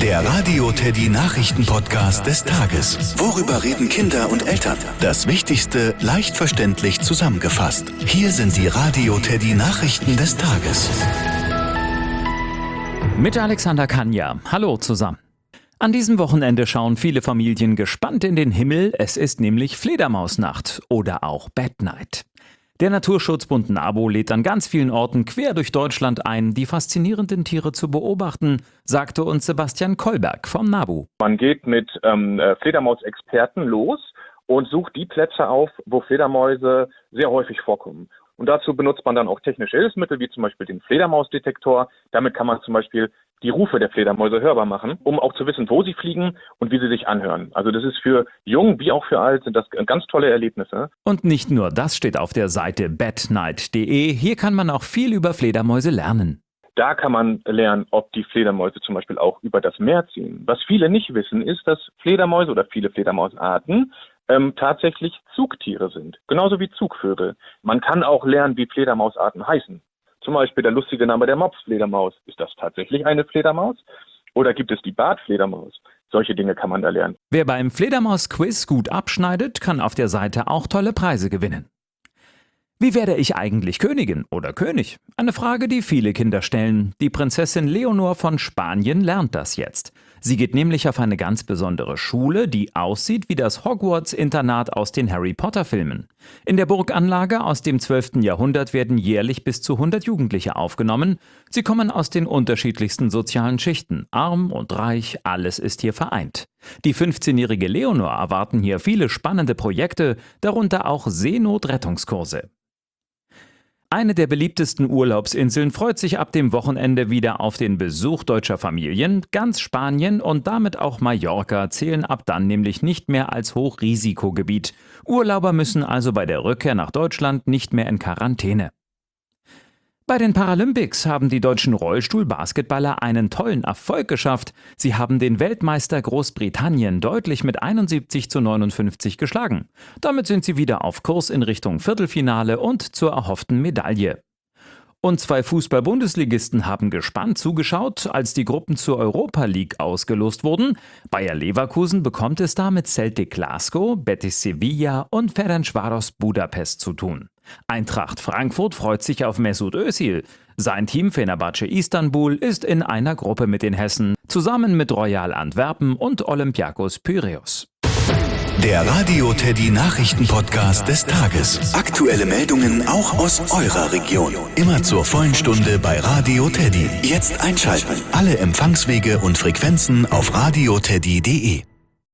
Der Radio Teddy Nachrichten-Podcast des Tages. Worüber reden Kinder und Eltern? Das Wichtigste leicht verständlich zusammengefasst. Hier sind die Radio Teddy Nachrichten des Tages. Mit Alexander Kanja. Hallo zusammen. An diesem Wochenende schauen viele Familien gespannt in den Himmel. Es ist nämlich Fledermausnacht oder auch Bat Night. Der Naturschutzbund NABU lädt an ganz vielen Orten quer durch Deutschland ein, die faszinierenden Tiere zu beobachten, sagte uns Sebastian Kolberg vom NABU. Man geht mit Fledermausexperten los und sucht die Plätze auf, wo Fledermäuse sehr häufig vorkommen. Und dazu benutzt man dann auch technische Hilfsmittel, wie zum Beispiel den Fledermausdetektor. Damit kann man zum Beispiel die Rufe der Fledermäuse hörbar machen, um auch zu wissen, wo sie fliegen und wie sie sich anhören. Also das ist für jung wie auch für alt sind das ganz tolle Erlebnisse. Und nicht nur das steht auf der Seite batnight.de. Hier kann man auch viel über Fledermäuse lernen. Da kann man lernen, ob die Fledermäuse zum Beispiel auch über das Meer ziehen. Was viele nicht wissen, ist, dass Fledermäuse oder viele Fledermausarten tatsächlich Zugtiere sind, genauso wie Zugvögel. Man kann auch lernen, wie Fledermausarten heißen. Zum Beispiel der lustige Name der Mopsfledermaus. Ist das tatsächlich eine Fledermaus? Oder gibt es die Bartfledermaus? Solche Dinge kann man da lernen. Wer beim Fledermaus-Quiz gut abschneidet, kann auf der Seite auch tolle Preise gewinnen. Wie werde ich eigentlich Königin oder König? Eine Frage, die viele Kinder stellen. Die Prinzessin Leonor von Spanien lernt das jetzt. Sie geht nämlich auf eine ganz besondere Schule, die aussieht wie das Hogwarts-Internat aus den Harry-Potter-Filmen. In der Burganlage aus dem 12. Jahrhundert werden jährlich bis zu 100 Jugendliche aufgenommen. Sie kommen aus den unterschiedlichsten sozialen Schichten. Arm und reich, alles ist hier vereint. Die 15-jährige Leonor erwarten hier viele spannende Projekte, darunter auch Seenotrettungskurse. Eine der beliebtesten Urlaubsinseln freut sich ab dem Wochenende wieder auf den Besuch deutscher Familien. Ganz Spanien und damit auch Mallorca zählen ab dann nämlich nicht mehr als Hochrisikogebiet. Urlauber müssen also bei der Rückkehr nach Deutschland nicht mehr in Quarantäne. Bei den Paralympics haben die deutschen Rollstuhl-Basketballer einen tollen Erfolg geschafft. Sie haben den Weltmeister Großbritannien deutlich mit 71:59 geschlagen. Damit sind sie wieder auf Kurs in Richtung Viertelfinale und zur erhofften Medaille. Und zwei Fußball-Bundesligisten haben gespannt zugeschaut, als die Gruppen zur Europa League ausgelost wurden. Bayer Leverkusen bekommt es da mit Celtic Glasgow, Betis Sevilla und Ferencváros Budapest zu tun. Eintracht Frankfurt freut sich auf Mesut Özil. Sein Team Fenerbahce Istanbul ist in einer Gruppe mit den Hessen, zusammen mit Royal Antwerpen und Olympiakos Piräus. Der Radio Teddy Nachrichten-Podcast des Tages. Aktuelle Meldungen auch aus eurer Region. Immer zur vollen Stunde bei Radio Teddy. Jetzt einschalten. Alle Empfangswege und Frequenzen auf radioteddy.de.